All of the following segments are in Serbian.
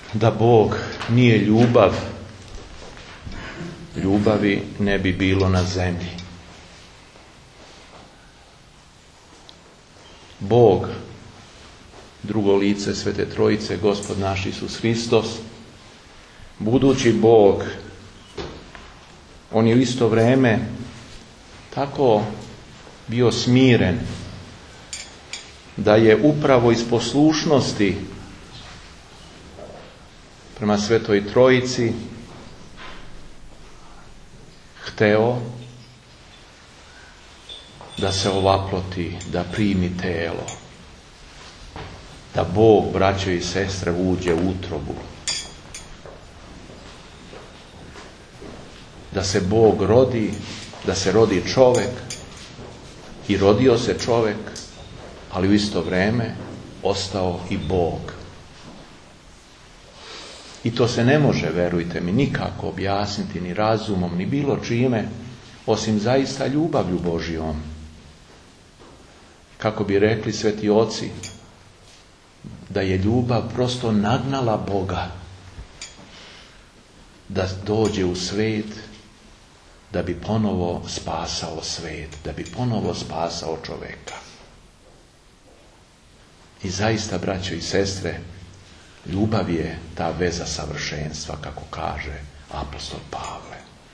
Da Bog nije ljubav, ljubavi ne bi bilo na zemlji. Bog, drugo lice Svete Trojice, Gospod naš Isus Hristos, budući Bog, on je u isto vrijeme tako bio smiren da je upravo iz poslušnosti prema Svetoj Trojici hteo da se ovaploti, da primi telo, da Bog, braćo i sestre, uđe u utrobu, da se Bog rodi, da se rodi čovjek, i rodio se čovjek, ali u isto vrijeme ostao i Bog. I to se ne može, verujte mi, nikako objasniti ni razumom, ni bilo čime, osim zaista ljubavlju Božjom. Kako bi rekli sveti oci, da je ljubav prosto nagnala Boga da dođe u svijet, da bi ponovo spasao svijet, da bi ponovo spasao čovjeka. I zaista, braćo i sestre, ljubav je ta veza savršenstva, kako kaže apostol Pavle.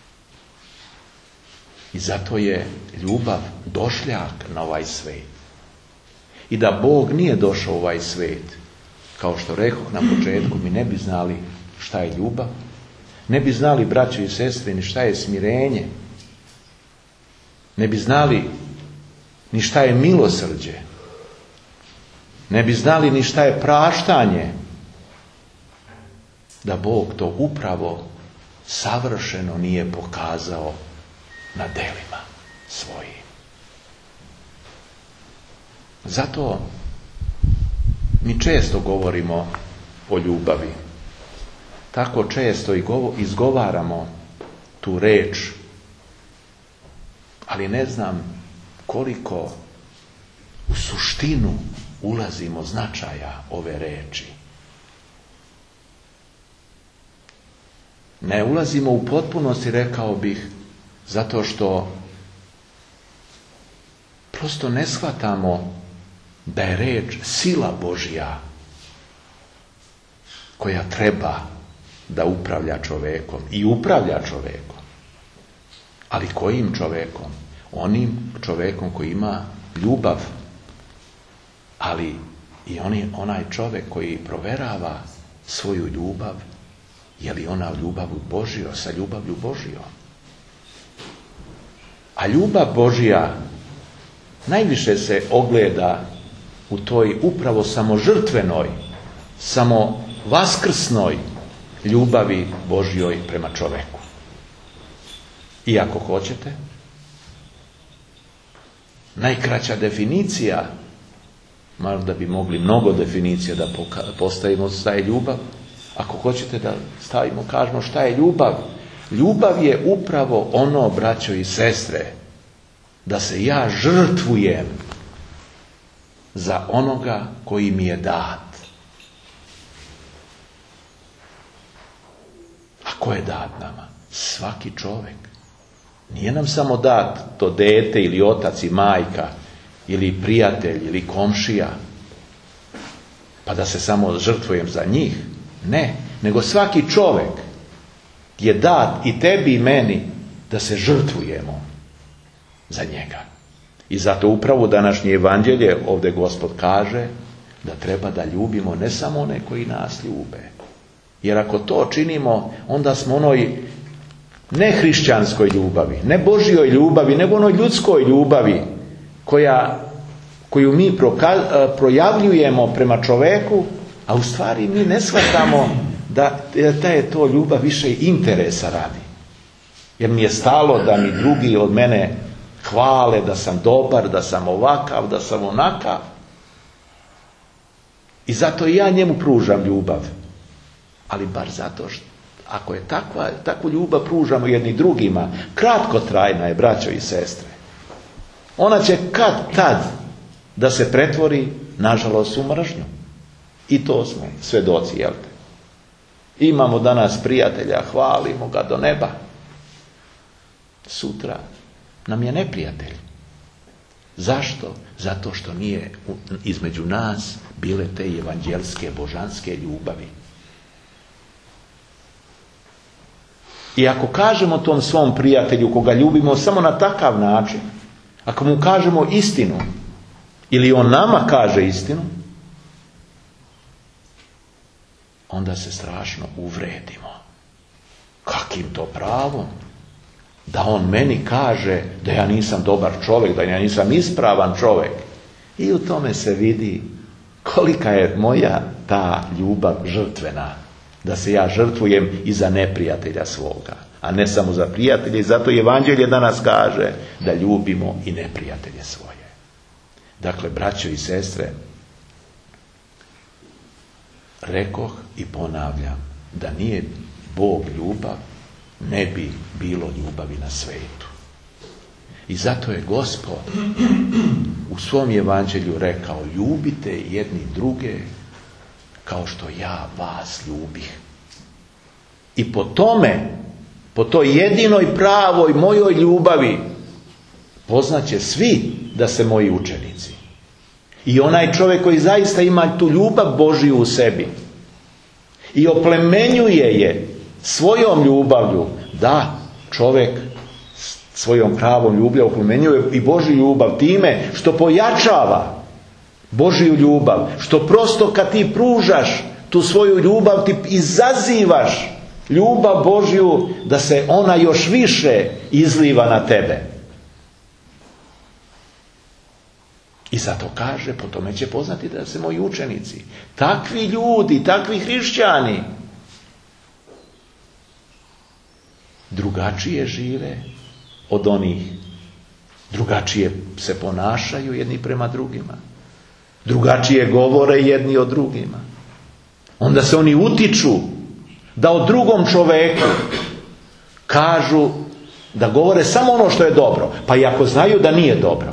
I zato je ljubav došljak na ovaj svijet. I da Bog nije došao u ovaj svijet, kao što rekoh na početku, mi ne bi znali šta je ljubav, ne bi znali, braćo i sestre, ni šta je smirenje, ne bi znali ni šta je milosrđe, ne bi znali ni šta je praštanje, da Bog to upravo savršeno nije pokazao na delima svojim. Zato mi često govorimo o ljubavi. Tako često i izgovaramo tu reč, ali ne znam koliko u suštinu ulazimo značaja ove reči. Ne ulazimo u potpunosti, rekao bih, zato što prosto ne shvatamo da je reč sila Božja koja treba da upravlja čovjekom i upravlja čovjekom. Ali kojim čovjekom? Onim čovjekom koji ima ljubav, ali i onaj čovjek koji proverava svoju ljubav, je li ona ljubav Božja, sa ljubavlju Božjom. A ljubav Božja najviše se ogleda u toj upravo samožrtvenoj, samovaskrsnoj ljubavi Božjoj prema čovjeku. I ako hoćete, najkraća definicija, možda bi mogli mnogo definicija da postavimo šta je ljubav, ako hoćete da stavimo, kažemo šta je ljubav. Ljubav je upravo ono, braćo i sestre, da se ja žrtvujem za onoga koji mi je dat. A ko je dat nama? Svaki čovjek. Nije nam samo dat to dete ili otac i majka ili prijatelj ili komšija, pa da se samo žrtvujem za njih. Ne, nego svaki čovjek je dat i tebi i meni da se žrtvujemo za njega. I zato upravo današnje evanđelje ovdje Gospod kaže da treba da ljubimo ne samo one koji nas ljube. Jer ako to činimo, onda smo onoj ne hrišćanskoj ljubavi, ne Božjoj ljubavi, nego onoj ljudskoj ljubavi koju mi projavljujemo prema čovjeku, a u stvari mi ne shvatamo da je to ljubav više interesa radi. Jer mi je stalo da mi drugi od mene hvale da sam dobar, da sam ovakav, da sam onakav. I zato i ja njemu pružam ljubav. Ali bar zato što ako je takvu ljubav pružamo jedni drugima, kratkotrajna je, braćo i sestre. Ona će kad da se pretvori, nažalost, u mržnju. I to smo svedoci, jel te? Imamo danas prijatelja, hvalimo ga do neba. Sutra nam je neprijatelj. Zašto? Zato što nije između nas bile te evanđelske, božanske ljubavi. I ako kažemo tom svom prijatelju koga ljubimo samo na takav način, ako mu kažemo istinu, ili on nama kaže istinu, onda se strašno uvredimo. Kakim to pravom? Da on meni kaže da ja nisam dobar čovjek, da ja nisam ispravan čovjek. I u tome se vidi kolika je moja ta ljubav žrtvena. Da se ja žrtvujem i za neprijatelja svoga, a ne samo za prijatelje. I zato evanđelje danas kaže da ljubimo i neprijatelje svoje. Dakle, braćo i sestre, rekoh i ponavljam, da nije Bog ljubav, ne bi bilo ljubavi na svetu. I zato je Gospod u svom evanđelju rekao, ljubite jedni druge kao što ja vas ljubih. I po tome, po toj jedinoj pravoj mojoj ljubavi, poznaće svi da ste moji učenici. I onaj čovjek koji zaista ima tu ljubav Božiju u sebi i oplemenjuje je svojom ljubavlju, da, čovjek svojom pravom ljubavlju oplemenjuje i Božju ljubav time što pojačava Božju ljubav, što prosto kad ti pružaš tu svoju ljubav, ti izazivaš ljubav Božju da se ona još više izliva na tebe. I zato kaže, po tome će poznati da se moji učenici. Takvi ljudi, takvi hrišćani drugačije žive od onih, drugačije se ponašaju jedni prema drugima, drugačije govore jedni o drugima. Onda se oni utiču da o drugom čoveku kažu, da govore samo ono što je dobro, pa i ako znaju da nije dobro,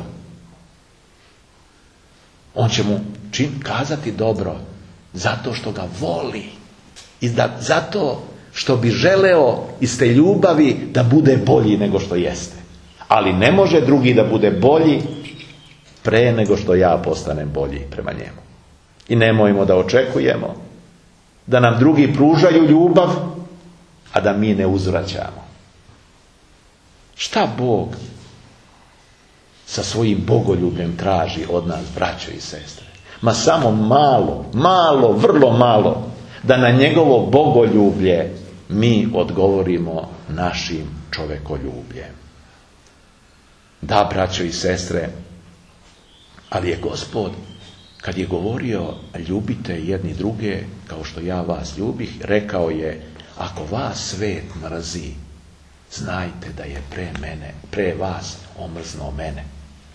on će mu kazati dobro zato što ga voli i zato što bi želeo iz te ljubavi da bude bolji nego što jeste. Ali ne može drugi da bude bolji pre nego što ja postanem bolji prema njemu. I nemojmo da očekujemo da nam drugi pružaju ljubav, a da mi ne uzvraćamo. Šta Bog sa svojim bogoljubljem traži od nas, braćo i sestre? Ma samo malo, vrlo malo, da na njegovo bogoljublje mi odgovorimo našim čovekoljubljem. Da, braćo i sestre, ali je Gospod, kad je govorio ljubite jedni druge kao što ja vas ljubih, rekao je, ako vas svet mrzi, znajte da je pre vas omrznuo mene.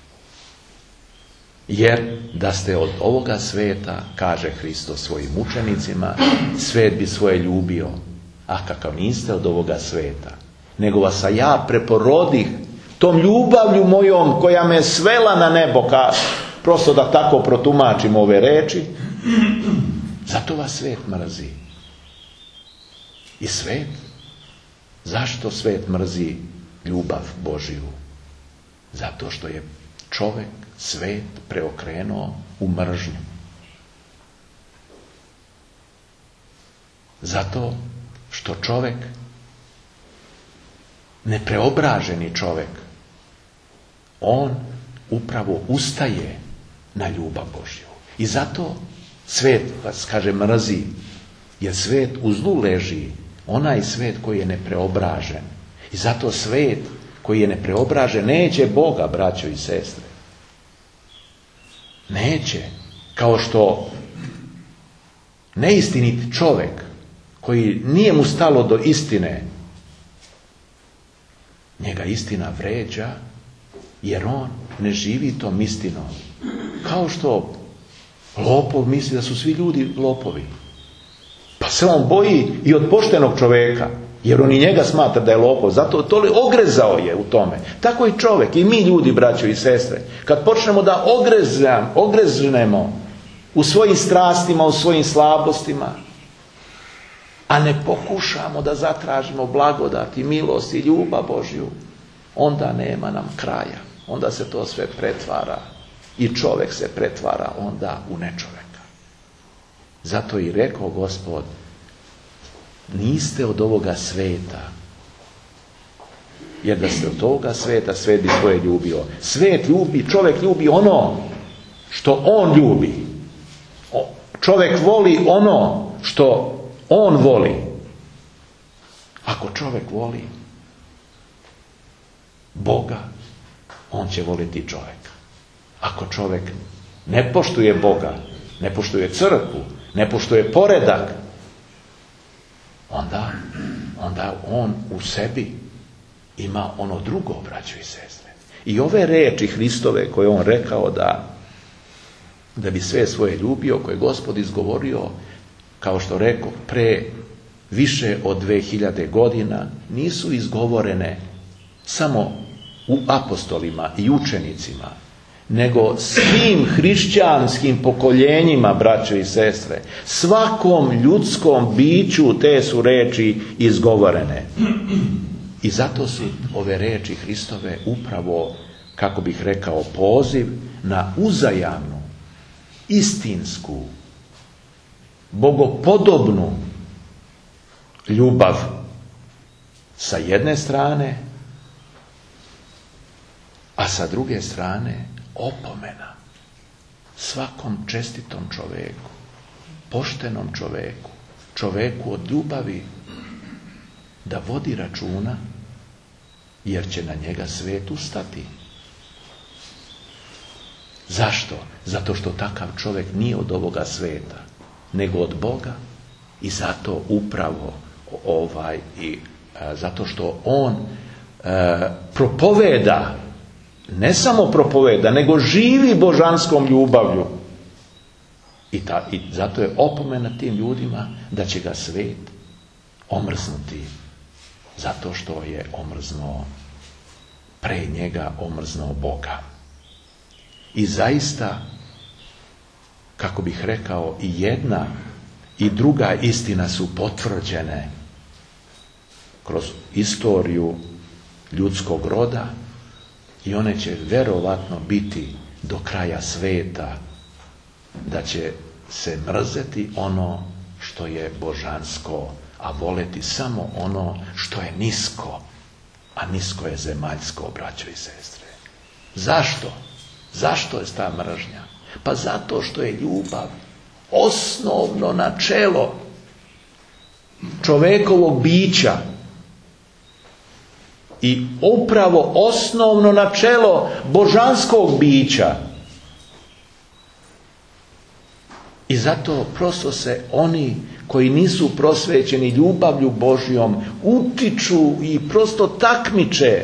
Jer da ste od ovoga sveta, kaže Hristos svojim učenicima, svet bi svoje ljubio, a kakav niste od ovoga sveta, nego vas ja preporodih tom ljubavlju mojom koja me svela na nebo, prosto da tako protumačim ove reči, zato vas svet mrzi. I svet, zašto svet mrzi ljubav Božju? Zato što je čovjek svet preokrenuo u mržnju. Zato što čovjek, nepreobraženi čovjek, on upravo ustaje na ljubav Božju. I zato svet vas, kaže, mrzi, jer svet u zlu leži, onaj svet koji je nepreobražen. I zato svet koji je nepreobražen neće Boga, braćo i sestre. Neće. Kao što neistinit čovjek koji nije mu stalo do istine, njega istina vređa, jer on ne živi tom istinom. Kao što lopov misli da su svi ljudi lopovi. Pa se on boji i od poštenog čovjeka, jer on i njega smatra da je lopov. Zato ogrezao je u tome. Tako i čovjek, i mi ljudi, braćo i sestre. Kad počnemo da ogreznemo u svojim strastima, u svojim slabostima, a ne pokušamo da zatražimo blagodat i milost i ljubav Božju, onda nema nam kraja. Onda se to sve pretvara i čovjek se pretvara onda u nečovjeka. Zato i rekao Gospod, niste od ovoga sveta, jer da ste od ovoga sveta, svet bi svoje ljubio. Svet ljubi, čovjek ljubi ono što on ljubi. Čovjek voli ono što on voli. Ako čovjek voli Boga, on će voliti čovjeka. Ako čovjek ne poštuje Boga, ne poštuje crkvu, ne poštuje poredak, onda on u sebi ima ono drugo, braćo i sestre. I ove reči Hristove koje on rekao da bi sve svoje ljubio, koje je Gospod izgovorio, kao što rekao, pre više od 2000 godina, nisu izgovorene samo u apostolima i učenicima, nego svim hrišćanskim pokoljenjima, braćo i sestre, svakom ljudskom biću te su reči izgovorene. I zato su ove reči Hristove upravo, kako bih rekao, poziv na uzajamnu, istinsku, bogopodobnu ljubav sa jedne strane, a sa druge strane opomena svakom čestitom čoveku, poštenom čoveku, čoveku od ljubavi, da vodi računa, jer će na njega svet ustati. Zašto? Zato što takav čovjek nije od ovoga sveta, nego od Boga, i zato upravo zato što on propoveda, ne samo propoveda, nego živi božanskom ljubavlju. I zato je opomena tim ljudima da će ga svet omrznuti, zato što je omrznuo, pre njega omrznuo Boga. I zaista, kako bih rekao, i jedna i druga istina su potvrđene kroz istoriju ljudskog roda, i one će verovatno biti do kraja sveta, da će se mrzeti ono što je božansko, a voleti samo ono što je nisko, a nisko je zemaljsko, braćo i sestre. Zašto? Zašto je ta mržnja? Pa zato što je ljubav osnovno načelo čovekovog bića i upravo osnovno načelo božanskog bića. I zato prosto se oni koji nisu prosvećeni ljubavlju Božjom utiču i prosto takmiče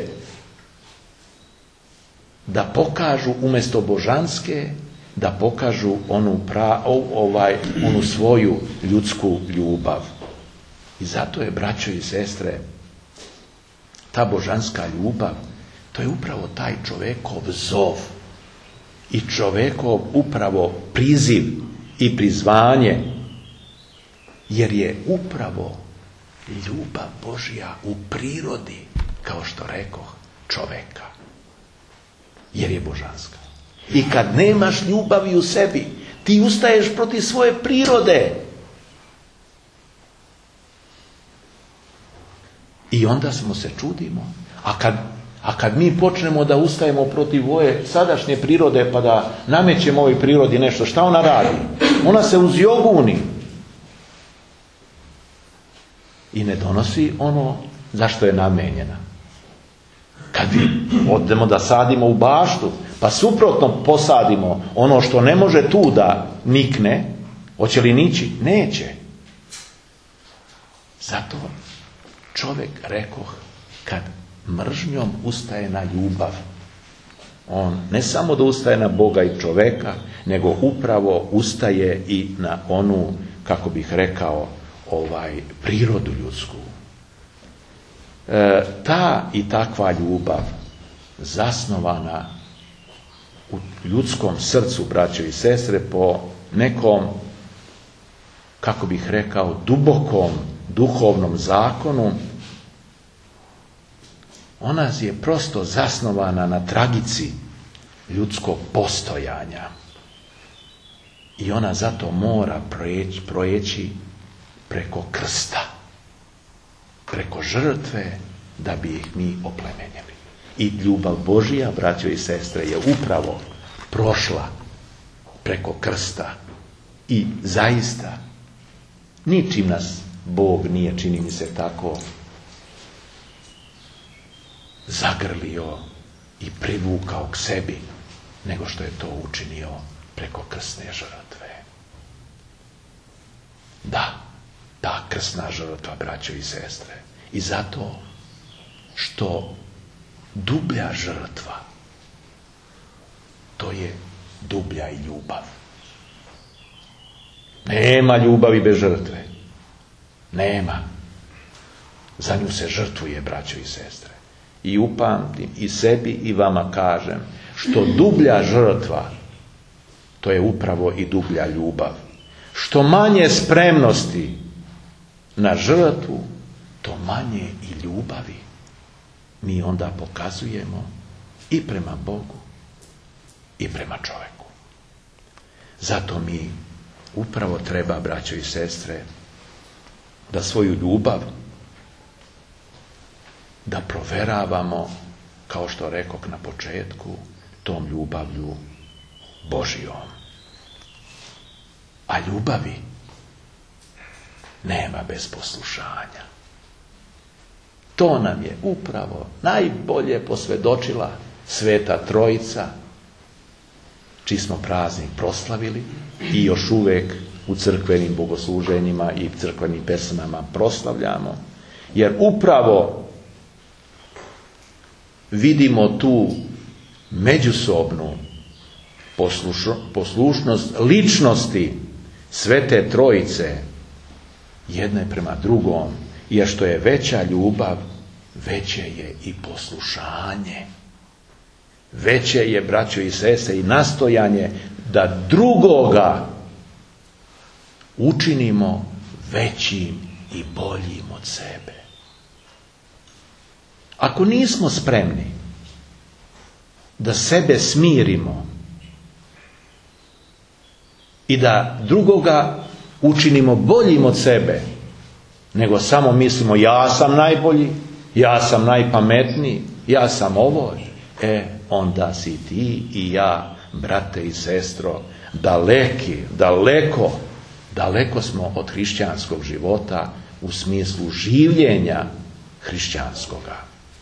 da pokažu umjesto božanske, da pokažu onu svoju ljudsku ljubav. I zato je, braćo i sestre, ta božanska ljubav, to je upravo taj čovekov zov i čovekov upravo priziv i prizvanje, jer je upravo ljubav Božja u prirodi, kao što rekoh, čoveka, jer je božanska. I kad nemaš ljubavi u sebi, ti ustaješ protiv svoje prirode. I onda smo se čudimo. A kad mi počnemo da ustajemo protiv ove sadašnje prirode, pa da namećemo ovoj prirodi nešto, šta ona radi? Ona se uzjoguni i ne donosi ono zašto je namenjena. Kad odemo da sadimo u baštu, pa suprotno posadimo ono što ne može tu da nikne, hoće li nići? Neće. Zato čovjek, rekoh, kad mržnjom ustaje na ljubav, on ne samo da ustaje na Boga i čoveka, nego upravo ustaje i na onu, kako bih rekao, prirodu ljudsku. Ta i takva ljubav zasnovana u ljudskom srcu, braćo i sestre, po nekom, kako bih rekao, dubokom duhovnom zakonu, ona je prosto zasnovana na tragici ljudskog postojanja. I ona zato mora projeći preko krsta, preko žrtve, da bi ih mi oplemenjili. I ljubav Božija, braćo i sestre, je upravo prošla preko krsta. I zaista, ničim nas Bog nije, čini mi se tako, zagrlio i privukao k sebi, nego što je to učinio preko krsne žrtve. Da, ta krsna žrtva, braćo i sestre. I zato što dublja žrtva, to je dublja i ljubav. Nema ljubavi bez žrtve. Nema. Za nju se žrtvuje, braćo i sestre. I upamtim, i sebi i vama kažem, što dublja žrtva, to je upravo i dublja ljubav. Što manje spremnosti na žrtvu, to manje i ljubavi mi onda pokazujemo i prema Bogu i prema čovjeku. Zato mi upravo treba, braćo i sestre, da svoju ljubav da proveravamo, kao što rekoh na početku, tom ljubavlju Božijom. A ljubavi nema bez poslušanja. To nam je upravo najbolje posvjedočila Sveta Trojica, čiji smo praznik proslavili i još uvijek u crkvenim bogosluženjima i crkvenim pesmama proslavljamo, jer upravo vidimo tu međusobnu poslušnost ličnosti Svete Trojice jedne prema drugom, jer što je veća ljubav, veće je i poslušanje. Veće je, braćo i sestre, i nastojanje da drugoga učinimo većim i boljim od sebe. Ako nismo spremni da sebe smirimo i da drugoga učinimo boljim od sebe, nego samo mislimo ja sam najbolji, ja sam najpametniji, ja sam ovo, onda si ti i ja, brate i sestro, daleko smo od hrišćanskog života u smislu življenja hrišćanskoga.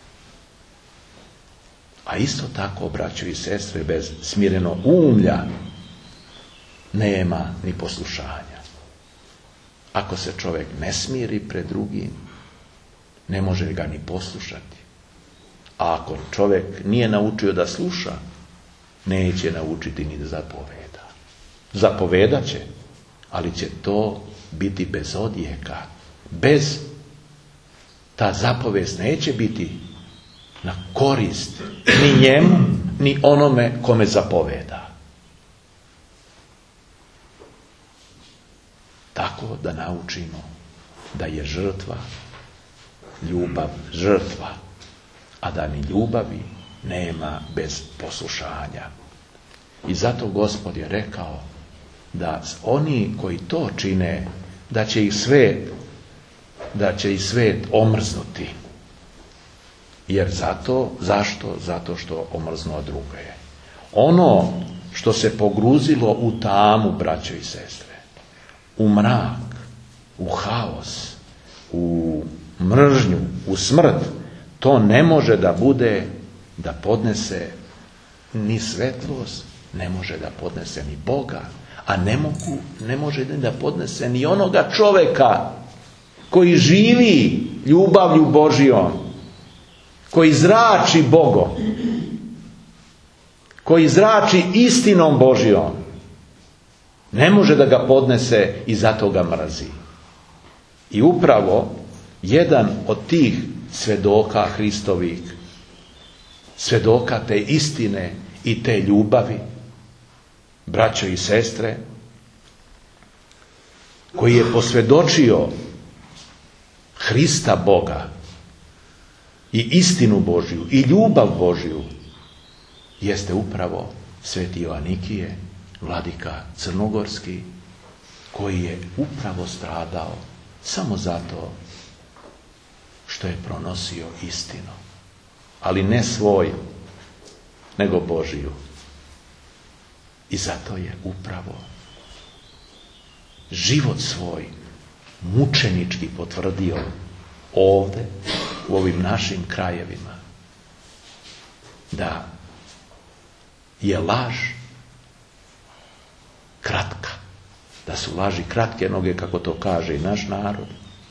A isto tako, braćo i sestre, bez smireno umlja nema ni poslušanja. Ako se čovjek ne smiri pred drugim, ne može ga ni poslušati. A ako čovjek nije naučio da sluša, neće naučiti ni da zapoveda. Zapovedat će, ali će to biti bez odjeka. Ta zapovest neće biti na korist ni njemu, ni onome kome zapoveda. Tako da naučimo da je žrtva, ljubav žrtva, a da ni ljubavi nema bez poslušanja. I zato Gospod je rekao da oni koji to čine, da će ih svet omrznuti. Jer zašto? Zato što omrznuo druge. Ono što se pogruzilo u tamu, braćo i sestre, u mrak, u haos, u mržnju, u smrt, to ne može da bude, da podnese ni svetlost, ne može da podnese ni Boga, a ne može da podnese ni onoga čovjeka koji živi ljubavlju Božijom, koji zrači Bogom, koji zrači istinom Božijom. Ne može da ga podnese i zato ga mrzi. I upravo jedan od tih svjedoka Hristovih, svjedoka te istine i te ljubavi, braćo i sestre, koji je posvjedočio Hrista Boga i istinu Božju i ljubav Božju jeste upravo sveti Joanikije, vladika crnogorski, koji je upravo stradao samo zato što je pronosio istinu, ali ne svoju, nego Božiju. I zato je upravo život svoj mučenički potvrdio ovdje, u ovim našim krajevima, da je laž kratka, da su laži kratke noge, kako to kaže i naš narod.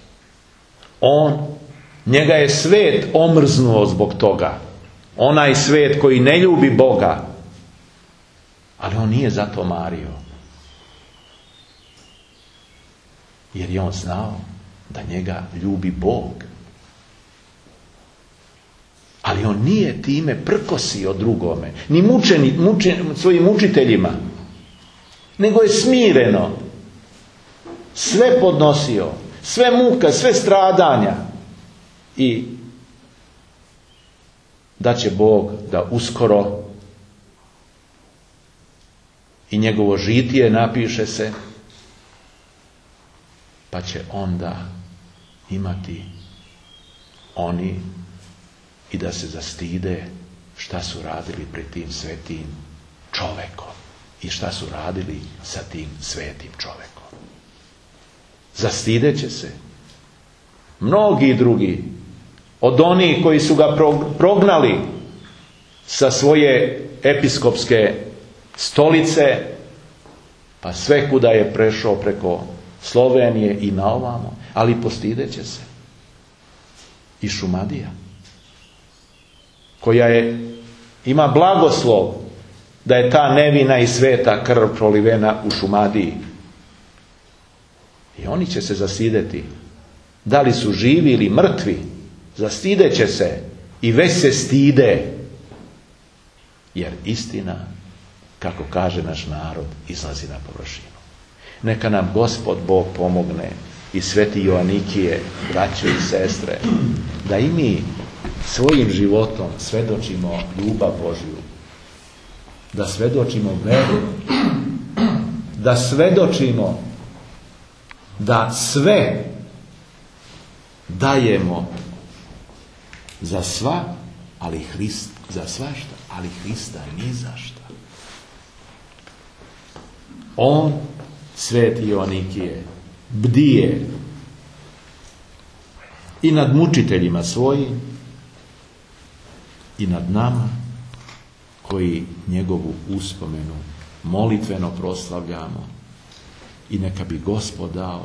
Njega je svet omrznuo zbog toga. Onaj svet koji ne ljubi Boga, ali on nije zato mario. Jer je on znao da njega ljubi Bog. Ali on nije time prkosio drugome, ni svojim učiteljima, nego je smireno sve podnosio, sve muka, sve stradanja, i da će Bog da uskoro i njegovo žitije napiše se, pa će onda imati oni i da se zastide šta su radili pred tim svetim čovekom i šta su radili sa tim svetim čovekom. Zastideće se mnogi drugi od onih koji su ga prognali sa svoje episkopske stolice, pa sve kuda je prešao preko Slovenije i naovamo, ali postideće se i Šumadija, koja ima blagoslov da je ta nevina i sveta krv prolivena u Šumadiji. I oni će se zastideti. Da li su živi ili mrtvi, zastideće se i već se stide. Jer istina, kako kaže naš narod, izlazi na površinu. Neka nam Gospod Bog pomogne i sveti Joanikije, braće i sestre, da i mi svojim životom svedočimo ljubav Božju, da svedočimo veru, da svedočimo da sve dajemo za sva, ali za svašta, ali Hrista ni za šta. On, sveti Joanikije, bdije i nad mučiteljima svojim i nad nama koji njegovu uspomenu molitveno proslavljamo, i neka bi Gospod dao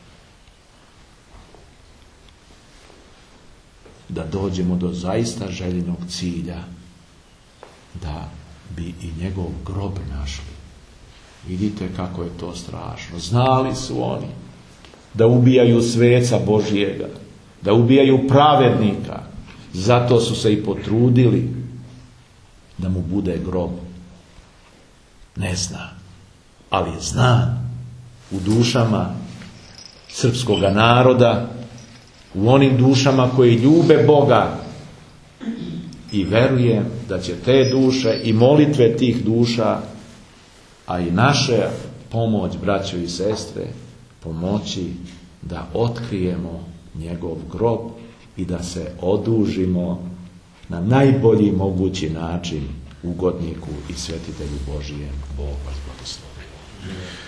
da dođemo do zaista željenog cilja, da bi i njegov grob našli. Vidite kako je to strašno. Znali su oni da ubijaju sveca Božjega, da ubijaju pravednika, zato su se i potrudili da mu bude grob. Ne zna, ali je znan u dušama srpskoga naroda, u onim dušama koji ljube Boga, i verujem da će te duše i molitve tih duša, a i naša pomoć, braćo i sestre, pomoći da otkrijemo njegov grob i da se odužimo na najbolji mogući način ugodniku i svetitelju Božijem. Bog vas blagoslovi.